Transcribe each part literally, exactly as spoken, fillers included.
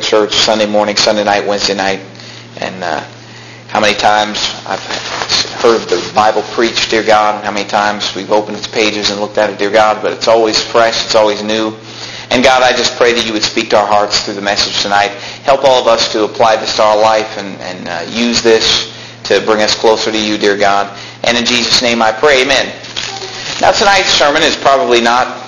church, Sunday morning, Sunday night, Wednesday night, and uh, how many times I've heard the Bible preached, dear God, and how many times we've opened its pages and looked at it, dear God, but it's always fresh, it's always new. And God, I just pray that you would speak to our hearts through the message tonight. Help all of us to apply this to our life and, and uh, use this to bring us closer to you, dear God. And in Jesus' name I pray, amen. Now tonight's sermon is probably not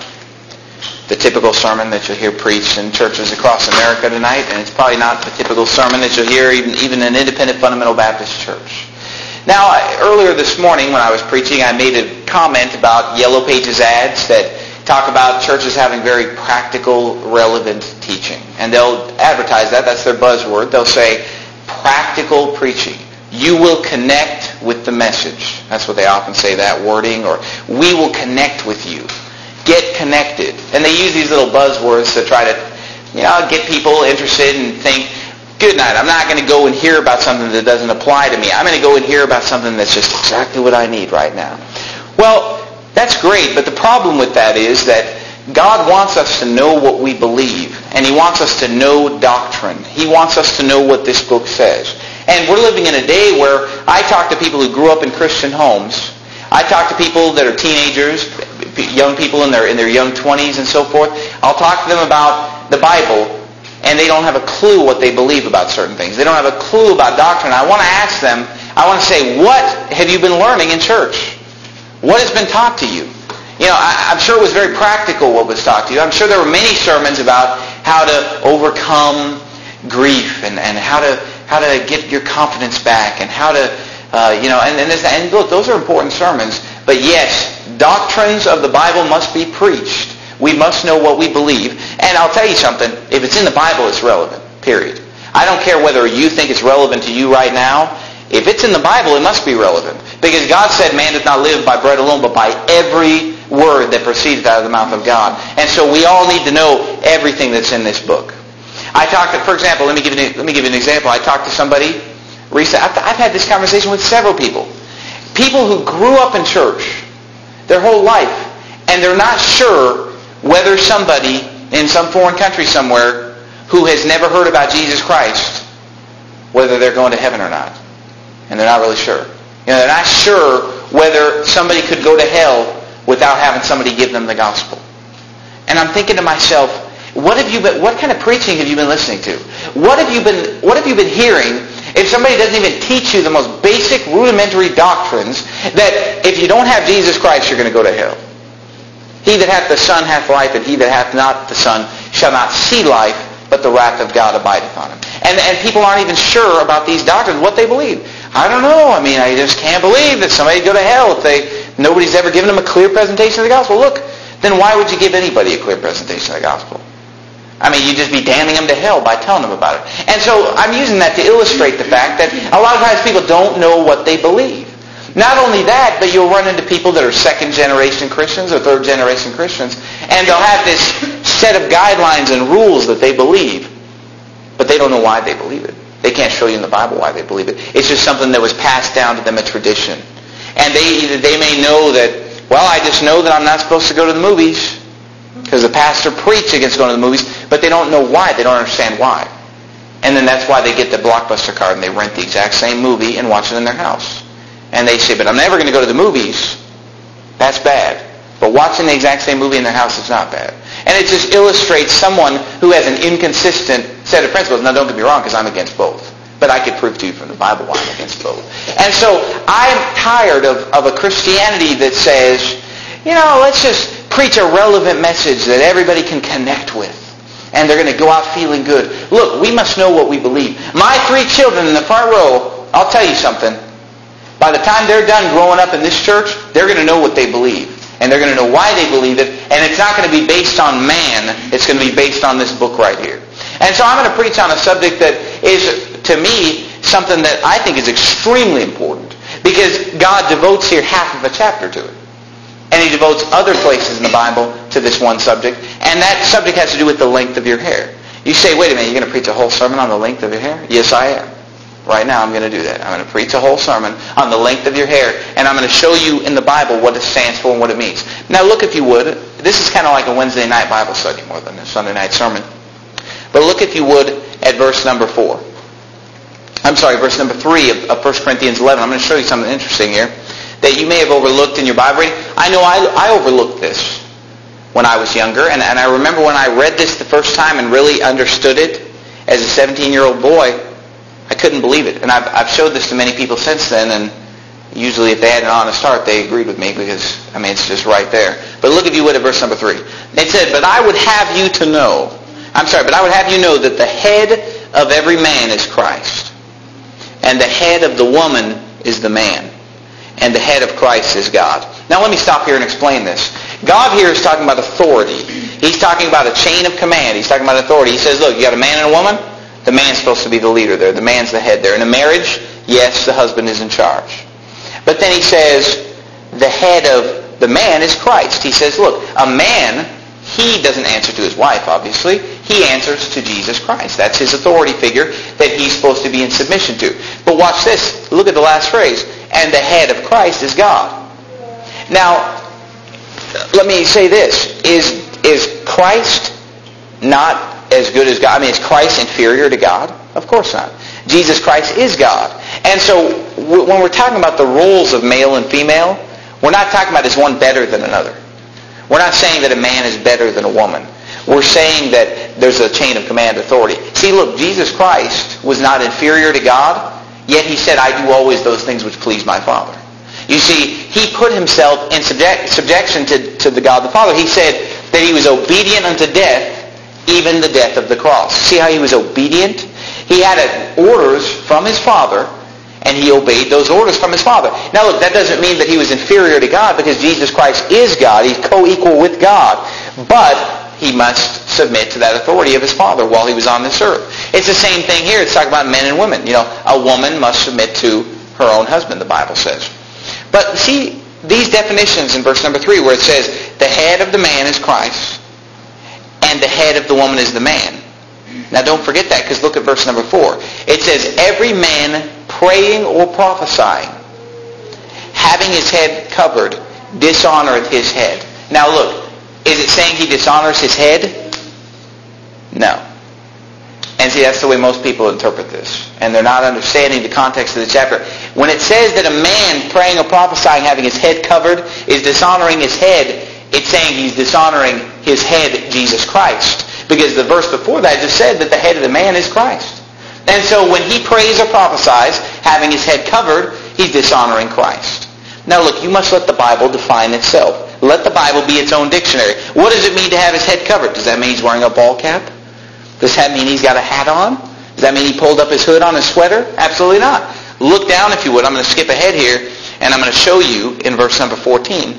the typical sermon that you'll hear preached in churches across America tonight, and it's probably not the typical sermon that you'll hear even, even in an independent fundamental Baptist church. Now, I, earlier this morning when I was preaching, I made a comment about Yellow Pages ads that talk about churches having very practical, relevant teaching. And they'll advertise that. That's their buzzword. They'll say, practical preaching. You will connect with the message. That's what they often say, that wording. Or, we will connect with you. Get connected. And they use these little buzzwords to try to, you know, get people interested and think, good night, I'm not going to go and hear about something that doesn't apply to me. I'm going to go and hear about something that's just exactly what I need right now. Well, that's great, but the problem with that is that God wants us to know what we believe, and He wants us to know doctrine. He wants us to know what this book says. And we're living in a day where I talk to people who grew up in Christian homes. I talk to people that are teenagers, young people in their in their young twenties and so forth. I'll talk to them about the Bible, and they don't have a clue what they believe about certain things. They don't have a clue about doctrine. I want to ask them, I want to say, what have you been learning in church? What has been taught to you? You know, I, I'm sure it was very practical what was taught to you. I'm sure there were many sermons about how to overcome grief and, and how to how to get your confidence back and how to, uh, you know, and, and, this, and look, those are important sermons. But yes, doctrines of the Bible must be preached. We must know what we believe. And I'll tell you something, if it's in the Bible, it's relevant, period. I don't care whether you think it's relevant to you right now. If it's in the Bible, it must be relevant. Because God said, man does not live by bread alone, but by every word that proceedeth out of the mouth of God. And so we all need to know everything that's in this book. I talked, for example, let me give you, let me give you an example. I talked to somebody recently. I've, I've had this conversation with several people. People who grew up in church their whole life, and they're not sure whether somebody in some foreign country somewhere who has never heard about Jesus Christ, whether they're going to heaven or not. And they're not really sure. You know, they're not sure whether somebody could go to hell without having somebody give them the gospel. And I'm thinking to myself, what have you been, what kind of preaching have you been listening to? What have you been, what have you been hearing if somebody doesn't even teach you the most basic, rudimentary doctrines that if you don't have Jesus Christ, you're going to go to hell? He that hath the Son hath life, and he that hath not the Son shall not see life, but the wrath of God abideth on him. And, and people aren't even sure about these doctrines, what they believe. I don't know. I mean, I just can't believe that somebody would go to hell if they nobody's ever given them a clear presentation of the gospel. Look, then why would you give anybody a clear presentation of the gospel? I mean, you'd just be damning them to hell by telling them about it. And so I'm using that to illustrate the fact that a lot of times people don't know what they believe. Not only that, but you'll run into people that are second-generation Christians or third-generation Christians, and they'll have this set of guidelines and rules that they believe, but they don't know why they believe it. They can't show you in the Bible why they believe it. It's just something that was passed down to them, a tradition. And they they may know that, well, I just know that I'm not supposed to go to the movies because the pastor preached against going to the movies, but they don't know why. They don't understand why. And then that's why they get the Blockbuster card and they rent the exact same movie and watch it in their house. And they say, but I'm never going to go to the movies. That's bad. But watching the exact same movie in their house is not bad. And it just illustrates someone who has an inconsistent set of principles. Now, don't get me wrong, because I'm against both. But I could prove to you from the Bible why I'm against both. And so I'm tired of, of a Christianity that says, you know, let's just preach a relevant message that everybody can connect with. And they're going to go out feeling good. Look, we must know what we believe. My three children in the front row, I'll tell you something. By the time they're done growing up in this church, they're going to know what they believe. And they're going to know why they believe it. And it's not going to be based on man. It's going to be based on this book right here. And so I'm going to preach on a subject that is, to me, something that I think is extremely important. Because God devotes here half of a chapter to it. And He devotes other places in the Bible to this one subject. And that subject has to do with the length of your hair. You say, wait a minute, you're going to preach a whole sermon on the length of your hair? Yes, I am. Right now I'm going to do that. I'm going to preach a whole sermon on the length of your hair, and I'm going to show you in the Bible what it stands for and what it means. Now look, if you would, this is kind of like a Wednesday night Bible study more than a Sunday night sermon. But look, if you would, at verse number four. I'm sorry, verse number three of, of First Corinthians eleven. I'm going to show you something interesting here that you may have overlooked in your Bible reading. I know I, I overlooked this when I was younger, and, and I remember when I read this the first time and really understood it as a seventeen-year-old boy, I couldn't believe it. And I've, I've showed this to many people since then, and usually if they had an honest heart, they agreed with me because, I mean, it's just right there. But look, if you would, at verse number three. It said, but I would have you to know, I'm sorry, but I would have you know that the head of every man is Christ. And the head of the woman is the man. And the head of Christ is God. Now let me stop here and explain this. God here is talking about authority. He's talking about a chain of command. He's talking about authority. He says, look, you got a man and a woman? The man's supposed to be the leader there. The man's the head there. In a marriage, yes, the husband is in charge. But then he says, the head of the man is Christ. He says, look, a man, he doesn't answer to his wife, obviously. He answers to Jesus Christ. That's his authority figure that he's supposed to be in submission to. But watch this. Look at the last phrase. And the head of Christ is God. Now, let me say this. Is, is Christ not as good as God? I mean, is Christ inferior to God? Of course not. Jesus Christ is God. And so when we're talking about the roles of male and female, we're not talking about is one better than another. We're not saying that a man is better than a woman. We're saying that there's a chain of command authority. See, look, Jesus Christ was not inferior to God, yet he said, I do always those things which please my Father. You see, he put himself in subject, subjection to, to the God the Father. He said that he was obedient unto death, even the death of the cross. See how he was obedient? He had orders from his Father, and he obeyed those orders from his Father. Now look, that doesn't mean that he was inferior to God, because Jesus Christ is God. He's co-equal with God. But he must submit to that authority of his Father while he was on this earth. It's the same thing here. It's talking about men and women. You know, a woman must submit to her own husband, the Bible says. But see, these definitions in verse number three, where it says, the head of the man is Christ, and the head of the woman is the man. Now don't forget that, because look at verse number four. It says, every man praying or prophesying, having his head covered, dishonoreth his head. Now look, is it saying he dishonors his head? No. And see, that's the way most people interpret this. And they're not understanding the context of the chapter. When it says that a man praying or prophesying, having his head covered, is dishonoring his head, it's saying he's dishonoring his head, Jesus Christ. Because the verse before that just said that the head of the man is Christ. And so when he prays or prophesies, having his head covered, he's dishonoring Christ. Now look, you must let the Bible define itself. Let the Bible be its own dictionary. What does it mean to have his head covered? Does that mean he's wearing a ball cap? Does that mean he's got a hat on? Does that mean he pulled up his hood on his sweater? Absolutely not. Look down if you would. I'm going to skip ahead here, and I'm going to show you in verse number fourteen.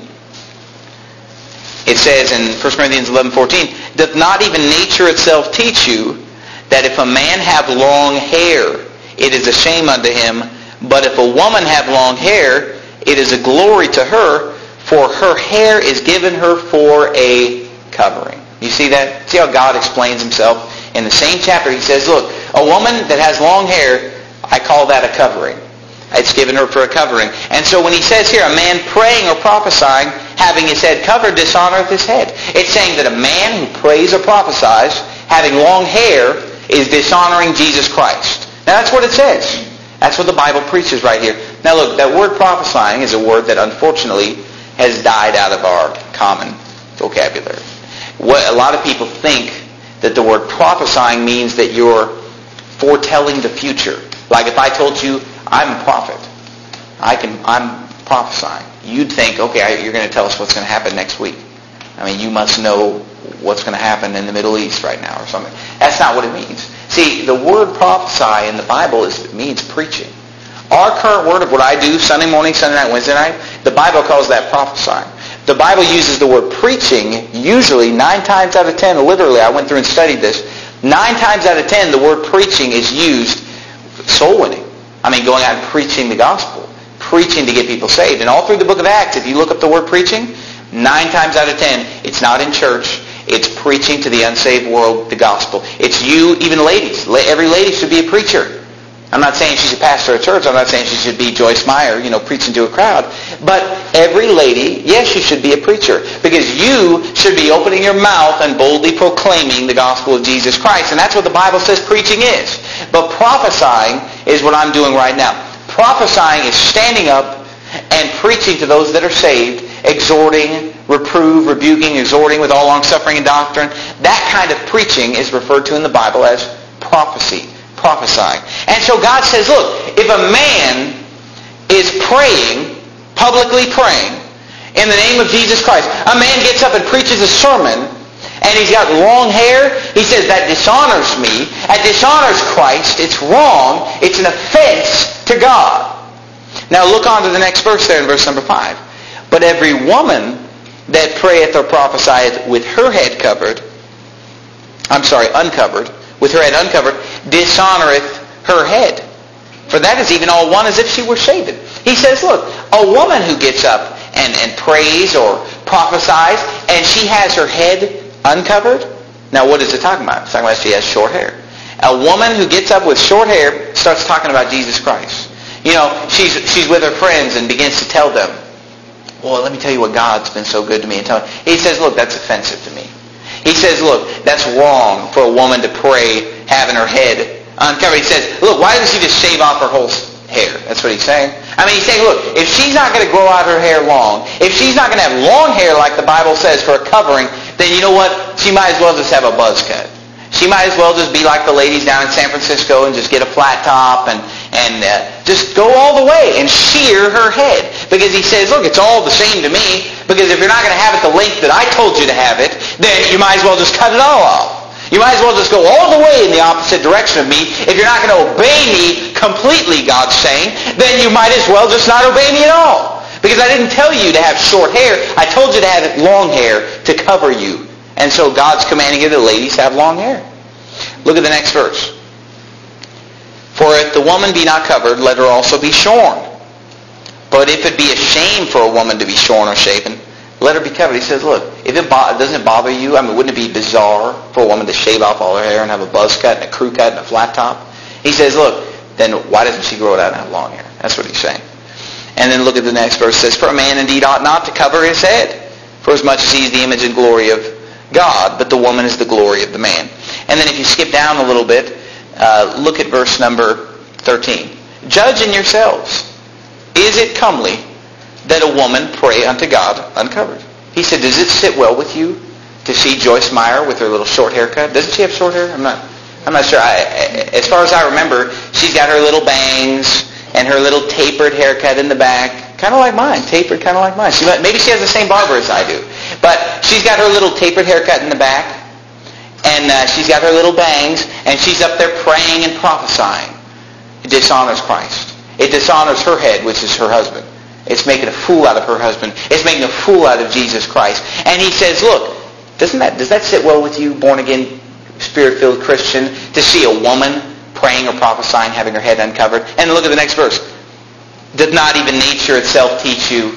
It says in First Corinthians eleven fourteen, doth not even nature itself teach you that if a man have long hair, it is a shame unto him, but if a woman have long hair, it is a glory to her, for her hair is given her for a covering. You see that? See how God explains himself? In the same chapter, he says, look, a woman that has long hair, I call that a covering. It's given her for a covering. And so when he says here, a man praying or prophesying, having his head covered, dishonoreth his head. It's saying that a man who prays or prophesies, having long hair, is dishonoring Jesus Christ. Now that's what it says. That's what the Bible preaches right here. Now look, that word prophesying is a word that unfortunately has died out of our common vocabulary. What a lot of people think that the word prophesying means that you're foretelling the future. Like if I told you, I'm a prophet, I can, I'm prophesying. You'd think, okay, you're going to tell us what's going to happen next week. I mean, you must know what's going to happen in the Middle East right now or something. That's not what it means. See, the word prophesy in the Bible is, it means preaching. Our current word of what I do Sunday morning, Sunday night, Wednesday night, the Bible calls that prophesying. The Bible uses the word preaching usually nine times out of ten, literally, I went through and studied this, nine times out of ten the word preaching is used soul winning. I mean, going out and preaching the gospel, preaching to get people saved. And all through the book of Acts, if you look up the word preaching, nine times out of ten, it's not in church. It's preaching to the unsaved world the gospel. It's you, even ladies. Every lady should be a preacher. I'm not saying she should pastor a church. I'm not saying she should be Joyce Meyer, you know, preaching to a crowd. But every lady, yes, you should be a preacher. Because you should be opening your mouth and boldly proclaiming the gospel of Jesus Christ. And that's what the Bible says preaching is. But prophesying is what I'm doing right now. Prophesying is standing up and preaching to those that are saved, exhorting, reprove, rebuking, exhorting with all long-suffering and doctrine. That kind of preaching is referred to in the Bible as prophecy. Prophesying. And so God says, look, if a man is praying, publicly praying, in the name of Jesus Christ, a man gets up and preaches a sermon, and he's got long hair, he says, that dishonors me, that dishonors Christ, it's wrong, it's an offense to God. Now look on to the next verse there in verse number five. But every woman that prayeth or prophesieth with her head covered, I'm sorry, uncovered, with her head uncovered, dishonoreth her head. For that is even all one as if she were shaven. He says, look, a woman who gets up and, and prays or prophesies, and she has her head uncovered. Now what is it talking about? It's talking about she has short hair. A woman who gets up with short hair starts talking about Jesus Christ. You know, she's she's with her friends and begins to tell them, well, let me tell you what God's been so good to me. And tell me. He says, look, that's offensive to me. He says, look, that's wrong for a woman to pray having her head uncovered. He says, look, why doesn't she just shave off her whole hair? That's what he's saying. I mean, he's saying, look, if she's not going to grow out her hair long, if she's not going to have long hair like the Bible says for a covering, then you know what? She might as well just have a buzz cut. She might as well just be like the ladies down in San Francisco and just get a flat top and, and uh, just go all the way and shear her head. Because he says, look, it's all the same to me, because if you're not going to have it the length that I told you to have it, then you might as well just cut it all off. You might as well just go all the way in the opposite direction of me. If you're not going to obey me completely, God's saying, then you might as well just not obey me at all. Because I didn't tell you to have short hair. I told you to have long hair to cover you. And so God's commanding you that ladies have long hair. Look at the next verse. For if the woman be not covered, let her also be shorn. But if it be a shame for a woman to be shorn or shaven, let her be covered. He says, look, if it bo- doesn't it bother you, I mean, wouldn't it be bizarre for a woman to shave off all her hair and have a buzz cut and a crew cut and a flat top? He says, look, then why doesn't she grow it out and have long hair? That's what he's saying. And then look at the next verse. It says, for a man indeed ought not to cover his head, for as much as he is the image and glory of God, but the woman is the glory of the man. And then if you skip down a little bit, uh, look at verse number thirteen. Judge in yourselves. Is it comely that a woman pray unto God uncovered? He said, does it sit well with you to see Joyce Meyer with her little short haircut? Doesn't she have short hair? I'm not I'm not sure. I, as far as I remember, she's got her little bangs and her little tapered haircut in the back. Kind of like mine. Tapered, kind of like mine. She, maybe she has the same barber as I do. But she's got her little tapered haircut in the back. And uh, she's got her little bangs. And she's up there praying and prophesying. It dishonors Christ. It dishonors her head, which is her husband. It's making a fool out of her husband. It's making a fool out of Jesus Christ. And he says, look, doesn't that does that sit well with you, born-again, Spirit-filled Christian, to see a woman praying or prophesying, having her head uncovered? And look at the next verse. Does not even nature itself teach you?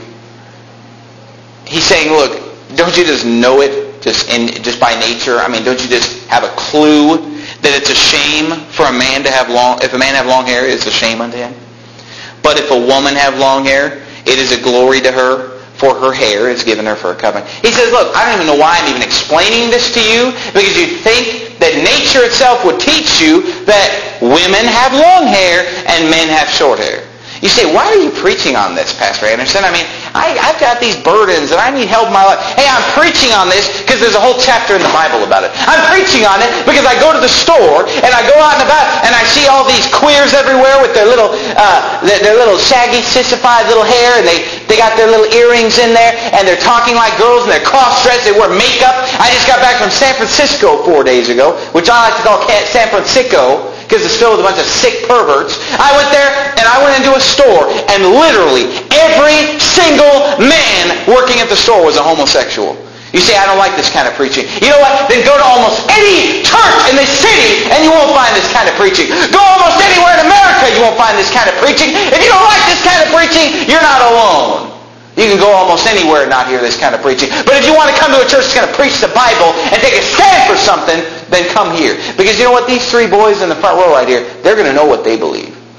He's saying, look, don't you just know it just in just by nature? I mean, don't you just have a clue that it's a shame for a man to have long, if a man have long hair, it's a shame unto him? But if a woman have long hair, it is a glory to her, for her hair is given her for a covering. He says, look, I don't even know why I'm even explaining this to you, because you think that nature itself would teach you that women have long hair and men have short hair. You say, why are you preaching on this, Pastor Anderson? I mean, I, I've got these burdens and I need help in my life. Hey, I'm preaching on this because there's a whole chapter in the Bible about it. I'm preaching on it because I go to the store and I go out and about and I see all these queers everywhere with their little, uh, their, their little shaggy, sissified little hair, and they, they got their little earrings in there, and they're talking like girls, and they're cross-dressed, they wear makeup. I just got back from San Francisco four days ago, which I like to call San Francisco, because it's filled with a bunch of sick perverts. I went there, and I went into a store, and literally every single man working at the store was a homosexual. You say, I don't like this kind of preaching. You know what? Then go to almost any church in the city, and you won't find this kind of preaching. Go almost anywhere in America, you won't find this kind of preaching. If you don't like this kind of preaching, you're not alone. You can go almost anywhere and not hear this kind of preaching. But if you want to come to a church that's going to preach the Bible and take a stand for something, then come here. Because you know what? These three boys in the front row right here, they're going to know what they believe.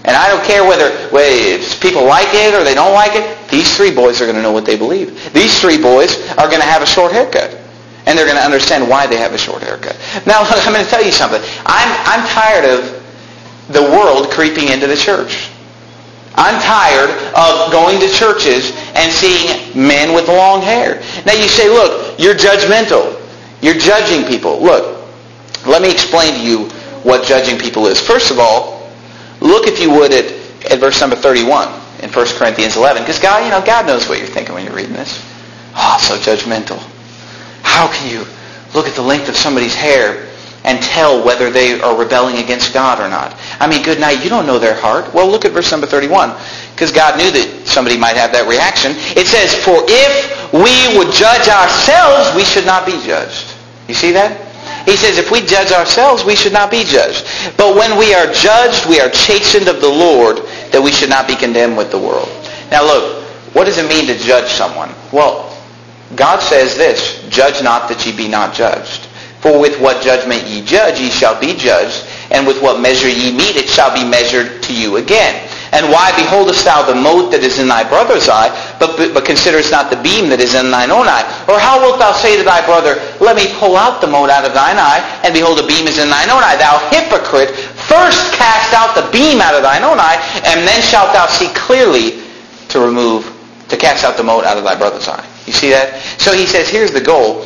And I don't care whether, whether if people like it or they don't like it, these three boys are going to know what they believe. These three boys are going to have a short haircut. And they're going to understand why they have a short haircut. Now, look, I'm going to tell you something. I'm, I'm tired of the world creeping into the church. I'm tired of going to churches and seeing men with long hair. Now you say, look, you're judgmental. You're judging people. Look, let me explain to you what judging people is. First of all, look if you would at, at verse number thirty-one in First Corinthians eleven. Because God, you know, God knows what you're thinking when you're reading this. Oh, so judgmental. How can you look at the length of somebody's hair and tell whether they are rebelling against God or not? I mean, good night, you don't know their heart. Well, look at verse number thirty-one. Because God knew that somebody might have that reaction. It says, for if we would judge ourselves, we should not be judged. You see that? He says, if we judge ourselves, we should not be judged. But when we are judged, we are chastened of the Lord, that we should not be condemned with the world. Now look, what does it mean to judge someone? Well, God says this, judge not that ye be not judged. For with what judgment ye judge, ye shall be judged, and with what measure ye mete, it shall be measured to you again. And why beholdest thou the mote that is in thy brother's eye, but, but considerest not the beam that is in thine own eye? Or how wilt thou say to thy brother, let me pull out the mote out of thine eye, and behold, the beam is in thine own eye? Thou hypocrite, first cast out the beam out of thine own eye, and then shalt thou see clearly to remove, to cast out the mote out of thy brother's eye. You see that? So he says, here's the goal.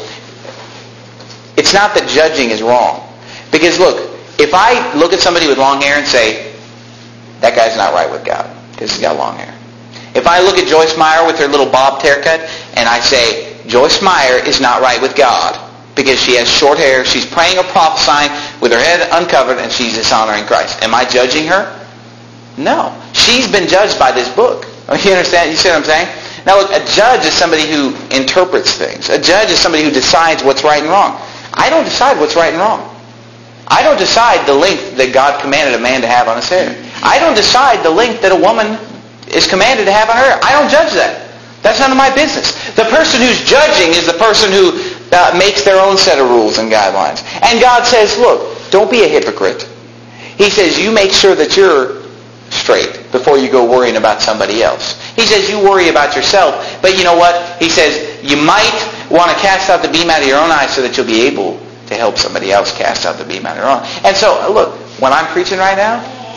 It's not that judging is wrong. Because look, if I look at somebody with long hair and say, that guy's not right with God because he's got long hair. If I look at Joyce Meyer with her little bobbed haircut and I say, Joyce Meyer is not right with God because she has short hair, she's praying or prophesying with her head uncovered, and she's dishonoring Christ. Am I judging her? No. She's been judged by this book. You understand? You see what I'm saying? Now look, a judge is somebody who interprets things. A judge is somebody who decides what's right and wrong. I don't decide what's right and wrong. I don't decide the length that God commanded a man to have on his hair. I don't decide the length that a woman is commanded to have on her hair. I don't judge that. That's none of my business. The person who's judging is the person who uh, makes their own set of rules and guidelines. And God says, look, don't be a hypocrite. He says, you make sure that you're straight before you go worrying about somebody else. He says, you worry about yourself. But you know what? He says, you might want to cast out the beam out of your own eye so that you'll be able to help somebody else cast out the beam out of their own. And so, look, when I'm preaching right now,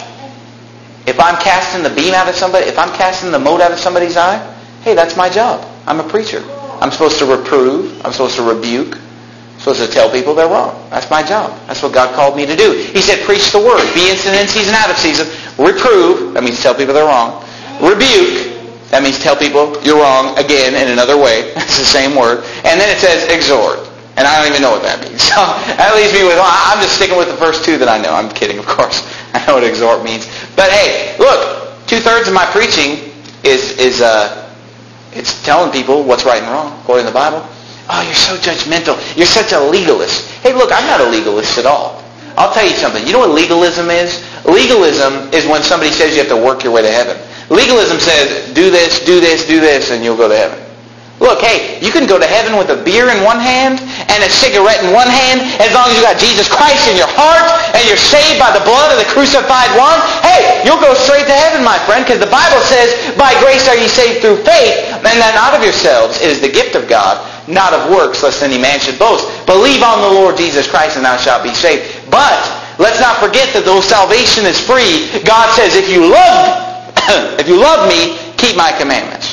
if I'm casting the beam out of somebody, if I'm casting the mote out of somebody's eye, hey, that's my job. I'm a preacher. I'm supposed to reprove. I'm supposed to rebuke. I'm supposed to tell people they're wrong. That's my job. That's what God called me to do. He said, preach the word. Be instant in season, out of season. Reprove. That means tell people they're wrong. Rebuke. That means tell people you're wrong again in another way. It's the same word. And then it says exhort. And I don't even know what that means. So that leaves me with, well, I'm just sticking with the first two that I know. I'm kidding, of course. I know what exhort means. But hey, look, two-thirds of my preaching is, is uh, it's telling people what's right and wrong, according to the Bible. Oh, you're so judgmental. You're such a legalist. Hey, look, I'm not a legalist at all. I'll tell you something. You know what legalism is? Legalism is when somebody says you have to work your way to heaven. Legalism says, do this, do this, do this, and you'll go to heaven. Look, hey, you can go to heaven with a beer in one hand and a cigarette in one hand as long as you got Jesus Christ in your heart and you're saved by the blood of the crucified one. Hey, you'll go straight to heaven, my friend, because the Bible says, by grace are ye saved through faith, and that not of yourselves. It is the gift of God, not of works, lest any man should boast. Believe on the Lord Jesus Christ, and thou shalt be saved. But let's not forget that though salvation is free, God says, if you love, if you love me, keep my commandments.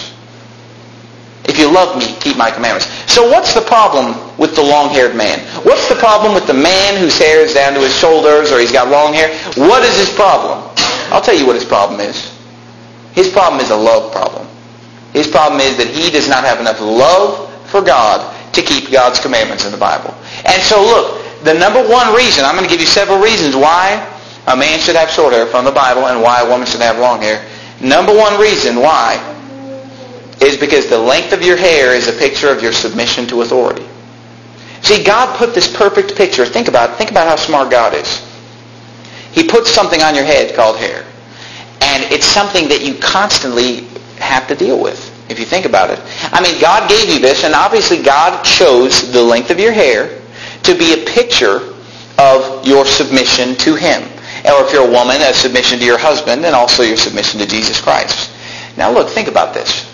If you love me, keep my commandments. So what's the problem with the long-haired man? What's the problem with the man whose hair is down to his shoulders or he's got long hair? What is his problem? I'll tell you what his problem is. His problem is a love problem. His problem is that he does not have enough love for God to keep God's commandments in the Bible. And so look, the number one reason, I'm going to give you several reasons why a man should have short hair from the Bible and why a woman should have long hair. Number one reason why is because the length of your hair is a picture of your submission to authority. See, God put this perfect picture. Think about it. Think about how smart God is. He puts something on your head called hair. And it's something that you constantly have to deal with, if you think about it. I mean, God gave you this, and obviously God chose the length of your hair to be a picture of your submission to Him. Or if you're a woman, a submission to your husband, and also your submission to Jesus Christ. Now look, think about this.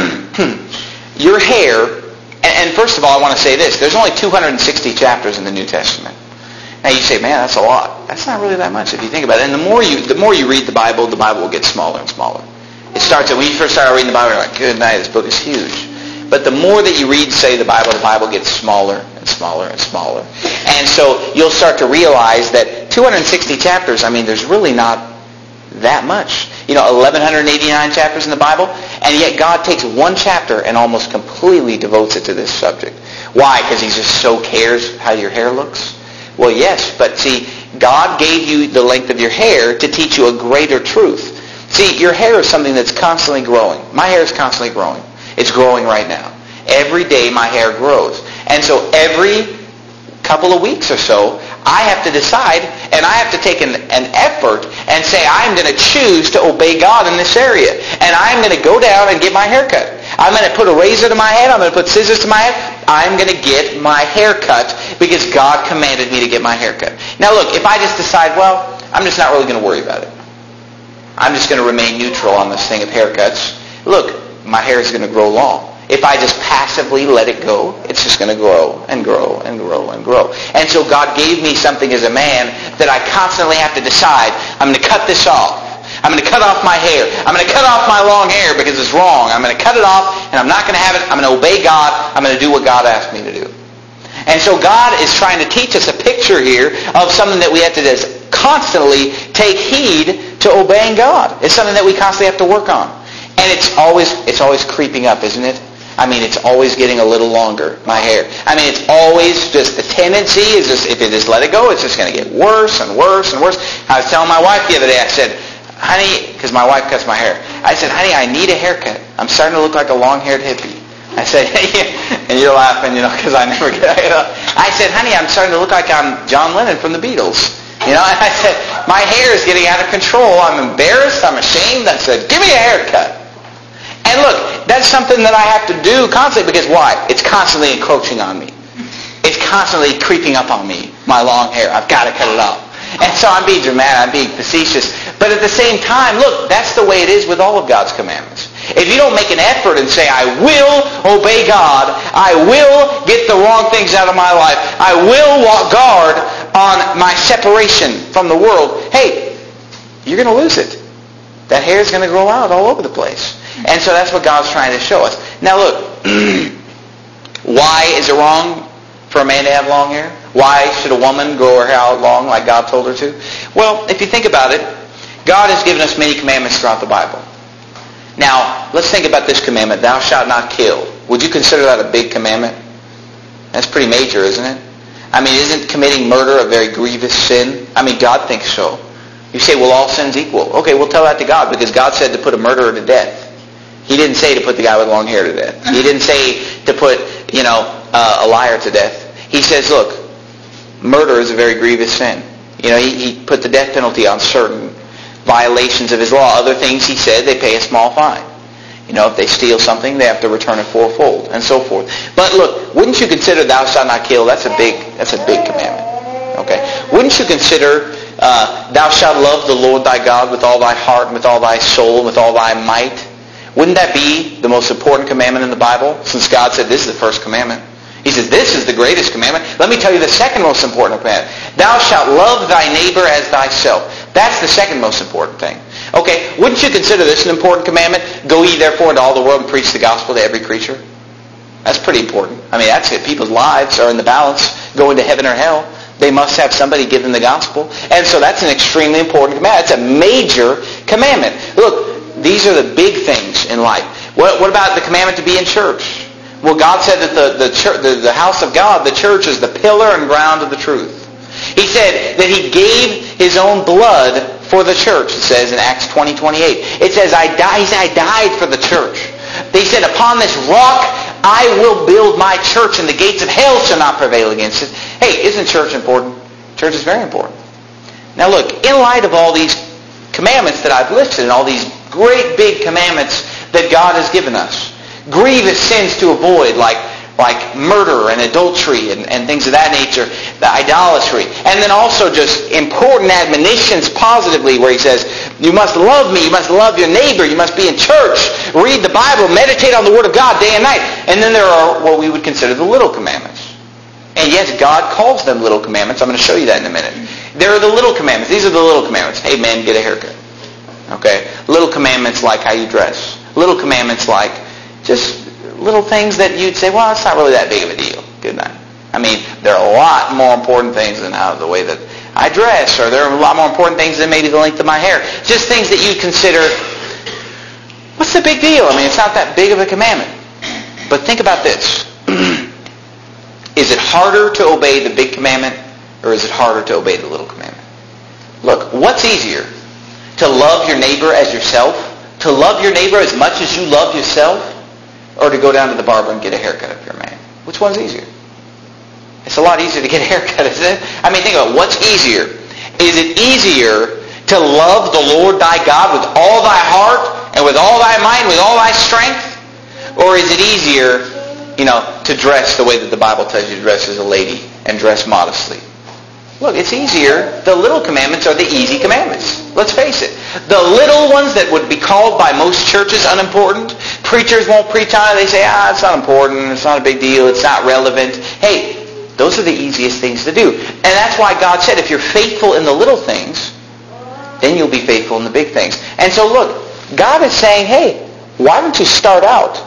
Your hair, and first of all, I want to say this. There's only two hundred sixty chapters in the New Testament. Now you say, man, that's a lot. That's not really that much if you think about it. And the more you the more you read the Bible, the Bible will get smaller and smaller. It starts, when you first start reading the Bible, you're like, good night, this book is huge. But the more that you read, say, the Bible, the Bible gets smaller and smaller and smaller. And so you'll start to realize that two hundred sixty chapters, I mean, there's really not that much. You know, eleven eighty-nine chapters in the Bible, and yet God takes one chapter and almost completely devotes it to this subject. Why? Because he just so cares how your hair looks? Well, yes, but see, God gave you the length of your hair to teach you a greater truth. See, your hair is something that's constantly growing. My hair is constantly growing. It's growing right now. Every day my hair grows. And so every couple of weeks or so, I have to decide, and I have to take an, an effort and say, I'm going to choose to obey God in this area. And I'm going to go down and get my hair cut. I'm going to put a razor to my head. I'm going to put scissors to my head. I'm going to get my hair cut because God commanded me to get my hair cut. Now look, if I just decide, well, I'm just not really going to worry about it. I'm just going to remain neutral on this thing of haircuts. Look, my hair is going to grow long. If I just passively let it go, it's just going to grow and grow and grow and grow. And so God gave me something as a man that I constantly have to decide, I'm going to cut this off. I'm going to cut off my hair. I'm going to cut off my long hair because it's wrong. I'm going to cut it off, and I'm not going to have it. I'm going to obey God. I'm going to do what God asked me to do. And so God is trying to teach us a picture here of something that we have to just constantly take heed to obeying God. It's something that we constantly have to work on. And it's always it's always creeping up, isn't it? I mean, it's always getting a little longer, my hair. I mean, it's always just, the tendency is just, if you just let it go, it's just going to get worse and worse and worse. I was telling my wife the other day, I said, honey, because my wife cuts my hair. I said, honey, I need a haircut. I'm starting to look like a long-haired hippie. I said, and you're laughing, you know, because I never get it up. I said, honey, I'm starting to look like I'm John Lennon from the Beatles. You know, and I said, my hair is getting out of control. I'm embarrassed. I'm ashamed. I said, give me a haircut. And look, that's something that I have to do constantly because why? It's constantly encroaching on me. It's constantly creeping up on me, my long hair. I've got to cut it off. And so I'm being dramatic, I'm being facetious. But at the same time, look, that's the way it is with all of God's commandments. If you don't make an effort and say, I will obey God, I will get the wrong things out of my life, I will walk guard on my separation from the world, hey, you're going to lose it. That hair is going to grow out all over the place. And so that's what God's trying to show us. Now look, why is it wrong for a man to have long hair? Why should a woman grow her hair out long like God told her to? Well, if you think about it, God has given us many commandments throughout the Bible. Now, let's think about this commandment, thou shalt not kill. Would you consider that a big commandment? That's pretty major, isn't it? I mean, isn't committing murder a very grievous sin? I mean, God thinks so. You say, well, all sin's equal. Okay, we'll tell that to God because God said to put a murderer to death. He didn't say to put the guy with long hair to death. He didn't say to put, you know, uh, a liar to death. He says, look, murder is a very grievous sin. You know, he, he put the death penalty on certain violations of his law. Other things, he said, they pay a small fine. You know, if they steal something, they have to return it fourfold, and so forth. But look, wouldn't you consider thou shalt not kill? That's a big, that's a big commandment. Okay? Wouldn't you consider uh, thou shalt love the Lord thy God with all thy heart, and with all thy soul, and with all thy might? Wouldn't that be the most important commandment in the Bible? Since God said this is the first commandment. He says, this is the greatest commandment. Let me tell you the second most important commandment. Thou shalt love thy neighbor as thyself. That's the second most important thing. Okay, wouldn't you consider this an important commandment? Go ye therefore into all the world and preach the gospel to every creature. That's pretty important. I mean, that's it. People's lives are in the balance, go into heaven or hell. They must have somebody give them the gospel. And so that's an extremely important commandment. It's a major commandment. Look, these are the big things in life. What, what about the commandment to be in church? Well, God said that the, the, church, the, the house of God, the church, is the pillar and ground of the truth. He said that he gave his own blood for the church, it says in Acts twenty twenty-eight. It says, I died, he said, I died for the church. He said, upon this rock I will build my church, and the gates of hell shall not prevail against it. Hey, isn't church important? Church is very important. Now look, in light of all these commandments that I've listed, and all these great big commandments that God has given us, grievous sins to avoid, like like murder and adultery and, and things of that nature, the idolatry. And then also just important admonitions positively where he says, you must love me, you must love your neighbor, you must be in church, read the Bible, meditate on the Word of God day and night. And then there are what we would consider the little commandments. And yes, God calls them little commandments. I'm going to show you that in a minute. There are the little commandments. These are the little commandments. Hey man, get a haircut. Okay? Little commandments like how you dress. Little commandments like just little things that you'd say, well, it's not really that big of a deal. Good night. I mean, there are a lot more important things than how the way that I dress, or there are a lot more important things than maybe the length of my hair. Just things that you consider, what's the big deal? I mean, it's not that big of a commandment. But think about this. Is it harder to obey the big commandment, or is it harder to obey the little commandment? Look, what's easier? To love your neighbor as yourself? To love your neighbor as much as you love yourself? Or to go down to the barber and get a haircut if you're a man? Which one's easier? It's a lot easier to get a haircut, isn't it? I mean, think about it. What's easier? Is it easier to love the Lord thy God with all thy heart and with all thy mind, with all thy strength? Or is it easier, you know, to dress the way that the Bible tells you to dress as a lady and dress modestly? Look, it's easier. The little commandments are the easy commandments. Let's face it. The little ones that would be called by most churches unimportant, preachers won't preach on it. They say, ah, it's not important. It's not a big deal. It's not relevant. Hey, those are the easiest things to do. And that's why God said, if you're faithful in the little things, then you'll be faithful in the big things. And so look, God is saying, hey, why don't you start out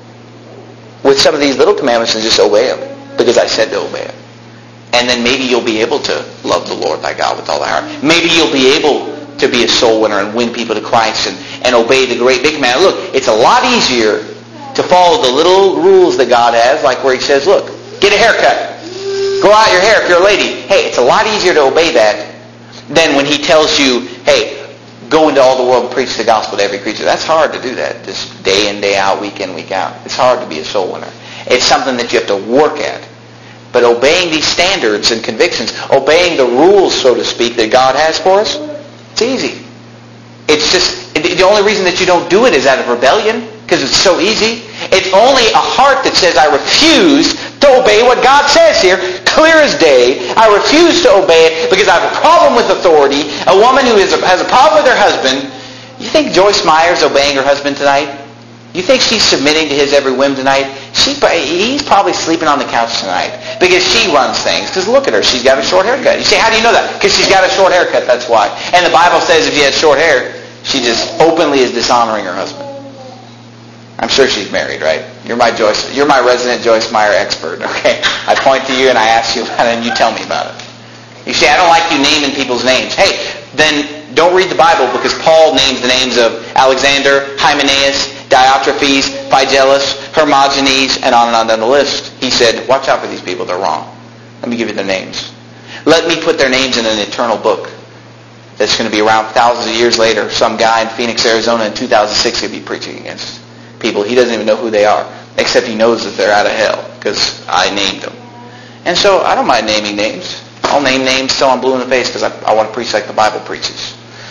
with some of these little commandments and just obey them? Because I said to obey them. And then maybe you'll be able to love the Lord thy God with all thy heart. Maybe you'll be able to be a soul winner and win people to Christ and, and obey the great big command. Look, it's a lot easier to follow the little rules that God has, like where he says, look, get a haircut. Grow out your hair if you're a lady. Hey, it's a lot easier to obey that than when he tells you, hey, go into all the world and preach the gospel to every creature. That's hard to do that, just day in, day out, week in, week out. It's hard to be a soul winner. It's something that you have to work at. But obeying these standards and convictions, obeying the rules, so to speak, that God has for us, it's easy. It's just, the only reason that you don't do it is out of rebellion, because it's so easy. It's only a heart that says, I refuse to obey what God says here, clear as day. I refuse to obey it because I have a problem with authority. A woman who is a, has a problem with her husband. You think Joyce Meyer's obeying her husband tonight? You think she's submitting to his every whim tonight? She, he's probably sleeping on the couch tonight because she runs things. Because look at her. She's got a short haircut. You say, how do you know that? Because she's got a short haircut, that's why. And the Bible says if she has short hair, she just openly is dishonoring her husband. I'm sure she's married, right? You're my Joyce. You're my resident Joyce Meyer expert, okay? I point to you and I ask you about it and you tell me about it. You say, I don't like you naming people's names. Hey, then don't read the Bible because Paul names the names of Alexander, Hymenaeus, Diotrephes, Phygellus, Hermogenes, and on and on down the list. He said, watch out for these people. They're wrong. Let me give you their names. Let me put their names in an eternal book that's going to be around thousands of years later. Some guy in Phoenix, Arizona in two thousand six could be preaching against people. He doesn't even know who they are, except he knows that they're out of hell because I named them. And so I don't mind naming names. I'll name names till I'm blue in the face because I, I want to preach like the Bible preaches.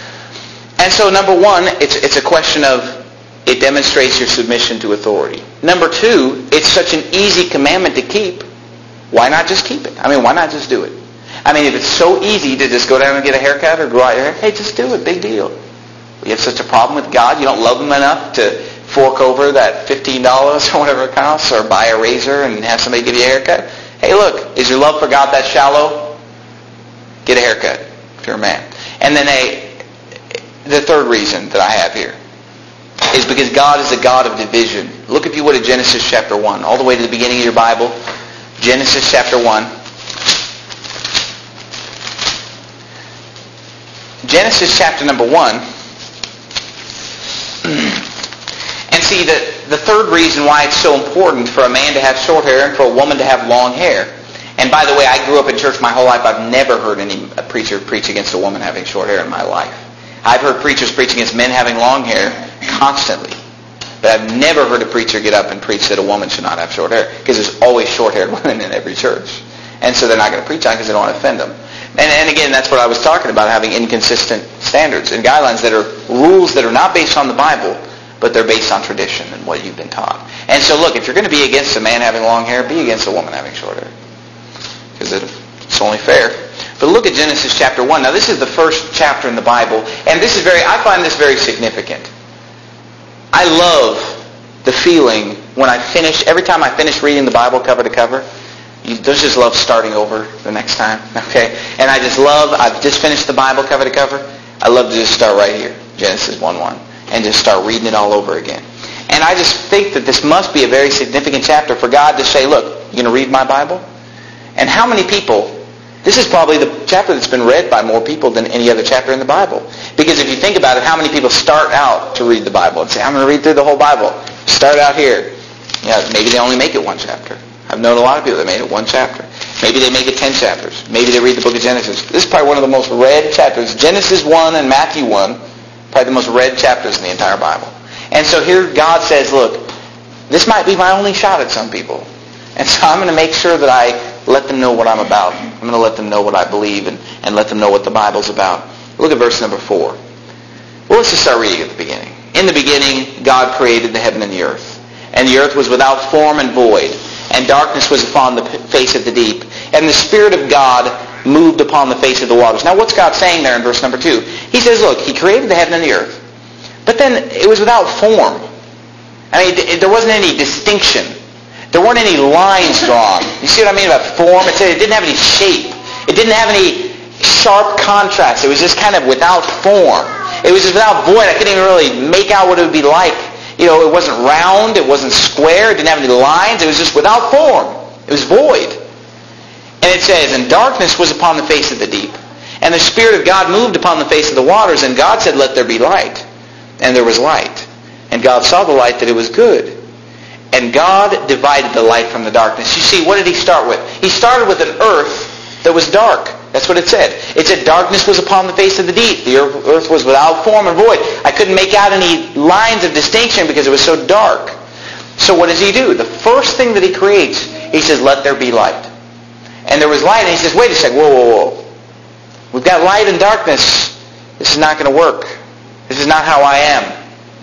And so number one, it's it's a question of it demonstrates your submission to authority. Number two, it's such an easy commandment to keep. Why not just keep it? I mean, why not just do it? I mean, if it's so easy to just go down and get a haircut or grow out your hair, hey, just do it. Big deal. You have such a problem with God, you don't love him enough to fork over that fifteen dollars or whatever it costs or buy a razor and have somebody give you a haircut. Hey, look, is your love for God that shallow? Get a haircut if you're a man. And then a, the third reason that I have here is because God is a God of division. Look, if you would, at Genesis chapter one, all the way to the beginning of your Bible. Genesis chapter one. Genesis chapter number one. And see, the, the third reason why it's so important for a man to have short hair and for a woman to have long hair. And by the way, I grew up in church my whole life. I've never heard any preacher preach against a woman having short hair in my life. I've heard preachers preach against men having long hair constantly. But I've never heard a preacher get up and preach that a woman should not have short hair, because there's always short-haired women in every church. And so they're not going to preach on it because they don't want to offend them. And, and again, that's what I was talking about, having inconsistent standards and guidelines that are rules that are not based on the Bible, but they're based on tradition and what you've been taught. And so look, if you're going to be against a man having long hair, be against a woman having short hair. Because it's only fair. But look at Genesis chapter one. Now this is the first chapter in the Bible, and this is very, I find this very significant. I love the feeling when I finish, every time I finish reading the Bible cover to cover, you don't just love starting over the next time, okay? And I just love, I've just finished the Bible cover to cover, I love to just start right here, Genesis one one, and just start reading it all over again. And I just think that this must be a very significant chapter for God to say, look, you going to read my Bible? And how many people, this is probably the chapter that's been read by more people than any other chapter in the Bible. Because if you think about it, how many people start out to read the Bible and say, I'm going to read through the whole Bible. Start out here. Yeah, maybe they only make it one chapter. I've known a lot of people that made it one chapter. Maybe they make it ten chapters. Maybe they read the book of Genesis. This is probably one of the most read chapters. Genesis one and Matthew one, probably the most read chapters in the entire Bible. And so here God says, look, this might be my only shot at some people. And so I'm going to make sure that I let them know what I'm about. I'm going to let them know what I believe and, and let them know what the Bible's about. Look at verse number four. Well, let's just start reading at the beginning. In the beginning, God created the heaven and the earth. And the earth was without form and void, and darkness was upon the face of the deep. And the Spirit of God moved upon the face of the waters. Now, what's God saying there in verse number two? He says, look, He created the heaven and the earth. But then it was without form. I mean, there wasn't any distinction. There weren't any lines drawn. You see what I mean about form? It said it didn't have any shape. It didn't have any sharp contrast. It was just kind of without form. It was just without void. I couldn't even really make out what it would be like. You know, it wasn't round. It wasn't square. It didn't have any lines. It was just without form. It was void. And it says, and darkness was upon the face of the deep. And the Spirit of God moved upon the face of the waters. And God said, let there be light. And there was light. And God saw the light that it was good. And God divided the light from the darkness. You see, what did He start with? He started with an earth that was dark. That's what it said. It said darkness was upon the face of the deep. The earth was without form and void. I couldn't make out any lines of distinction because it was so dark. So what does He do? The first thing that He creates, He says, let there be light. And there was light, and He says, wait a second, whoa, whoa, whoa. We've got light and darkness. This is not going to work. This is not how I am.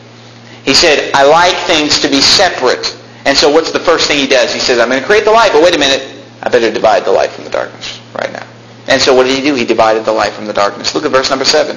He said, I like things to be separate. And so what's the first thing He does? He says, I'm going to create the light, but wait a minute. I better divide the light from the darkness right now. And so what did He do? He divided the light from the darkness. Look at verse number seven.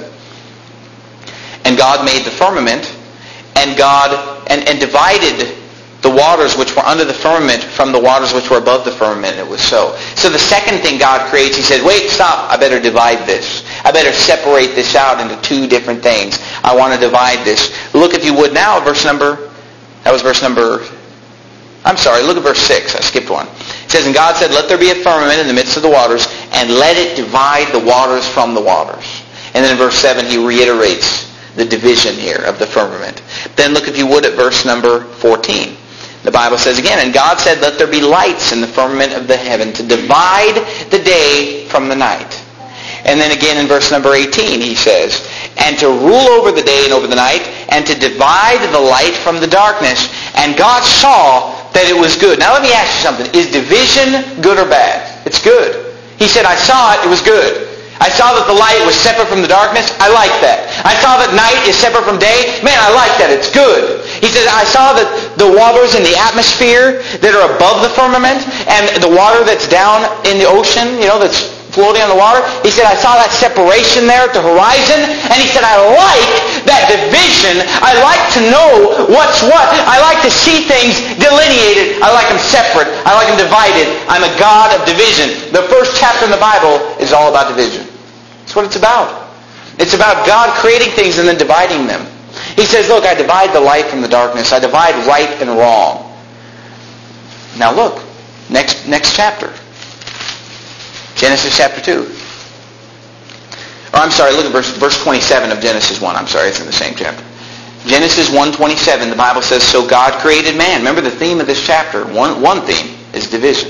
And God made the firmament, and God and, and divided the waters which were under the firmament from the waters which were above the firmament. And it was so. So the second thing God creates, He said, wait, stop. I better divide this. I better separate this out into two different things. I want to divide this. Look, if you would now, verse number, that was verse number, I'm sorry, look at verse six. I skipped one. It says, and God said, let there be a firmament in the midst of the waters, and let it divide the waters from the waters. And then in verse seven, He reiterates the division here of the firmament. Then look, if you would, at verse number fourteen. The Bible says again, and God said, let there be lights in the firmament of the heaven to divide the day from the night. And then again in verse number eighteen, He says, and to rule over the day and over the night, and to divide the light from the darkness. And God saw that it was good. Now let me ask you something. Is division good or bad? It's good. He said, I saw it, it was good. I saw that the light was separate from the darkness. I like that. I saw that night is separate from day. Man, I like that. It's good. He says, I saw that the waters in the atmosphere that are above the firmament and the water that's down in the ocean, you know, that's floating on the water. He said, I saw that separation there at the horizon. And He said, I like that division. I like to know what's what. I like to see things delineated. I like them separate. I like them divided. I'm a God of division. The first chapter in the Bible is all about division. That's what it's about. It's about God creating things and then dividing them. He says, look, I divide the light from the darkness. I divide right and wrong. Now look, next next chapter. Genesis chapter two. Or I'm sorry, look at verse, verse twenty-seven of Genesis one. I'm sorry, it's in the same chapter. Genesis one twenty-seven, the Bible says, so God created man. Remember the theme of this chapter. One, one theme is division.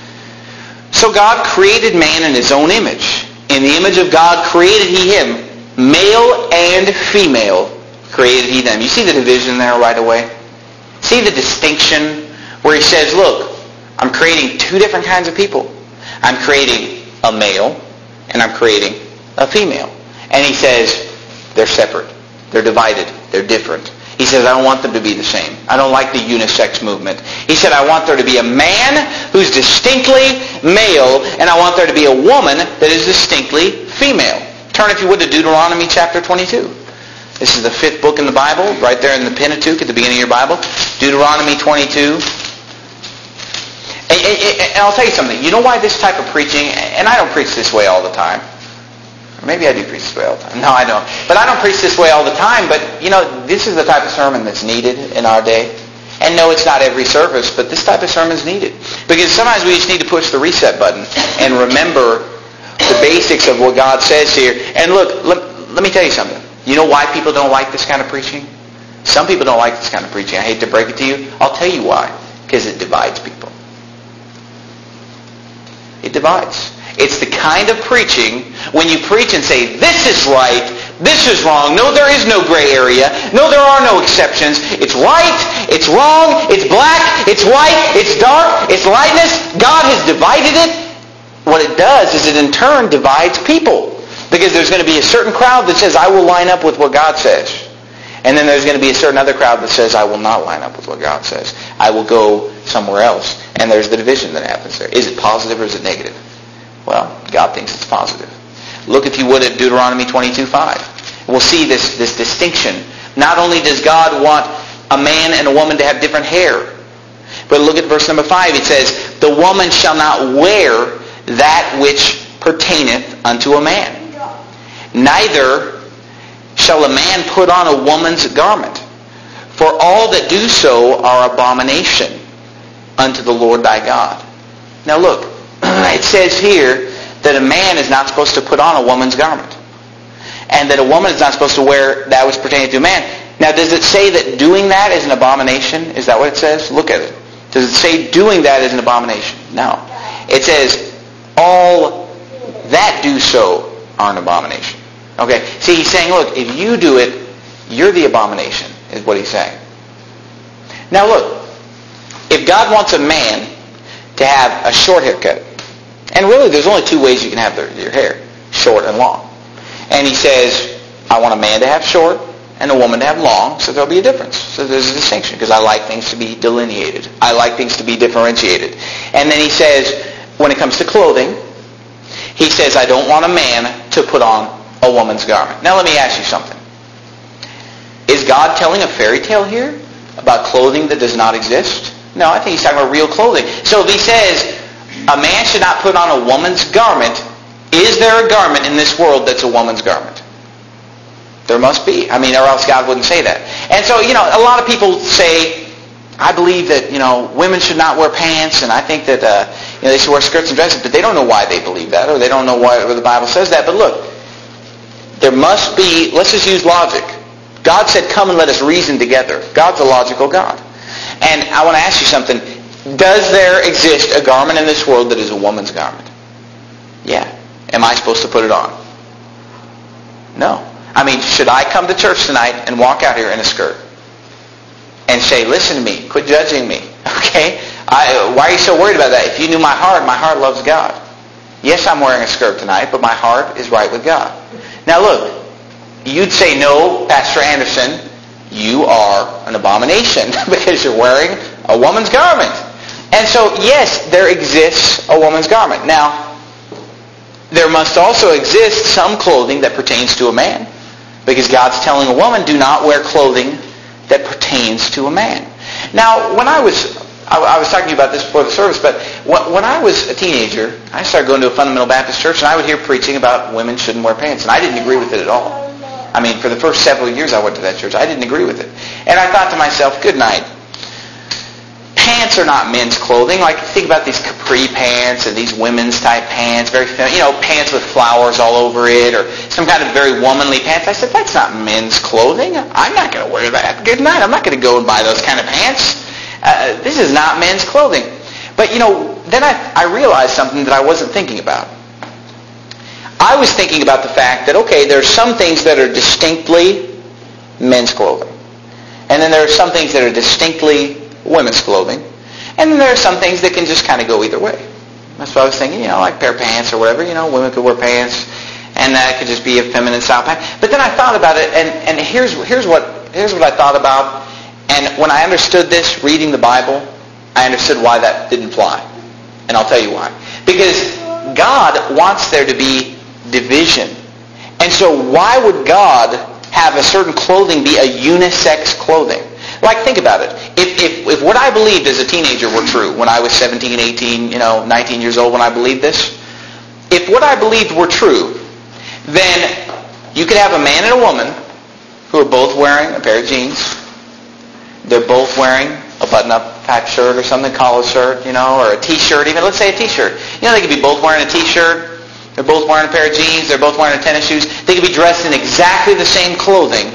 So God created man in His own image. In the image of God created He him. Male and female created He them. You see the division there right away? See the distinction where He says, look, I'm creating two different kinds of people. I'm creating a male, and I'm creating a female. And He says, they're separate. They're divided. They're different. He says, I don't want them to be the same. I don't like the unisex movement. He said, I want there to be a man who's distinctly male, and I want there to be a woman that is distinctly female. Turn, if you would, to Deuteronomy chapter twenty-two. This is the fifth book in the Bible, right there in the Pentateuch at the beginning of your Bible. Deuteronomy twenty-two. And, and, and I'll tell you something. You know why this type of preaching, and I don't preach this way all the time. Maybe I do preach this way all the time. No, I don't. But I don't preach this way all the time. But, you know, this is the type of sermon that's needed in our day. And no, it's not every service, but this type of sermon is needed. Because sometimes we just need to push the reset button and remember the basics of what God says here. And look, let, let me tell you something. You know why people don't like this kind of preaching? Some people don't like this kind of preaching. I hate to break it to you. I'll tell you why. Because it divides people. It divides. It's the kind of preaching when you preach and say, this is right, this is wrong. No, there is no gray area. No, there are no exceptions. It's right, it's wrong, it's black, it's white, it's dark, it's lightness. God has divided it. What it does is it in turn divides people. Because there's going to be a certain crowd that says, I will line up with what God says. And then there's going to be a certain other crowd that says, I will not line up with what God says. I will go somewhere else. And there's the division that happens there. Is it positive or is it negative? Well, God thinks it's positive. Look, if you would, at Deuteronomy twenty-two five. We'll see this, this distinction. Not only does God want a man and a woman to have different hair, but look at verse number five. It says, the woman shall not wear that which pertaineth unto a man. Neither shall a man put on a woman's garment. For all that do so are abomination unto the Lord thy God. Now look, it says here that a man is not supposed to put on a woman's garment. And that a woman is not supposed to wear that which pertains to a man. Now, does it say that doing that is an abomination? Is that what it says? Look at it. Does it say doing that is an abomination? No. It says, all that do so are an abomination. Okay? See, he's saying, look, if you do it, you're the abomination, is what he's saying. Now, look, if God wants a man to have a short haircut, and really there's only two ways you can have their, your hair, short and long. And he says, I want a man to have short and a woman to have long, so there'll be a difference. So there's a distinction, because I like things to be delineated. I like things to be differentiated. And then he says, when it comes to clothing, he says, I don't want a man to put on a woman's garment. Now let me ask you something. Is God telling a fairy tale here about clothing that does not exist? No, I think he's talking about real clothing. So if he says, a man should not put on a woman's garment, is there a garment in this world that's a woman's garment? There must be. I mean, or else God wouldn't say that. And so, you know, a lot of people say, I believe that, you know, women should not wear pants, and I think that, uh, you know, they should wear skirts and dresses, but they don't know why they believe that, or they don't know why the Bible says that. But look, there must be, let's just use logic. God said, come and let us reason together. God's a logical God. And I want to ask you something. Does there exist a garment in this world that is a woman's garment? Yeah. Am I supposed to put it on? No. I mean, should I come to church tonight and walk out here in a skirt and say, listen to me, quit judging me, okay? I, why are you so worried about that? If you knew my heart, my heart loves God. Yes, I'm wearing a skirt tonight, but my heart is right with God. Now look, you'd say, no, Pastor Anderson, you are an abomination because you're wearing a woman's garment. And so, yes, there exists a woman's garment. Now, there must also exist some clothing that pertains to a man. Because God's telling a woman, do not wear clothing that pertains to a man. Now, when I was, I, I was talking to you about this before the service, but when, when I was a teenager, I started going to a fundamental Baptist church, and I would hear preaching about women shouldn't wear pants, and I didn't agree with it at all. I mean, for the first several years I went to that church, I didn't agree with it. And I thought to myself, good night. Pants are not men's clothing. Like, think about these capri pants and these women's type pants, very, you know, pants with flowers all over it, or some kind of very womanly pants. I said, that's not men's clothing. I'm not going to wear that. Good night. I'm not going to go and buy those kind of pants. Uh, this is not men's clothing. But, you know, then I, I realized something that I wasn't thinking about. I was thinking about the fact that, okay, there are some things that are distinctly men's clothing. And then there are some things that are distinctly women's clothing. And then there are some things that can just kind of go either way. That's what I was thinking, you know, like pair of pants or whatever. You know, women could wear pants, and that could just be a feminine style pant. But then I thought about it, and, and here's here's what here's what I thought about. And when I understood this, reading the Bible, I understood why that didn't fly. And I'll tell you why. Because God wants there to be division. And so why would God have a certain clothing be a unisex clothing? Like, think about it. If, if, if what I believed as a teenager were true, when I was seventeen, eighteen, you know, nineteen years old when I believed this, if what I believed were true, then you could have a man and a woman who are both wearing a pair of jeans. They're both wearing a button-up type shirt or something, collar shirt, you know, or a t-shirt even. Let's say a t-shirt. You know, they could be both wearing a t-shirt. They're both wearing a pair of jeans. They're both wearing tennis shoes. They could be dressed in exactly the same clothing.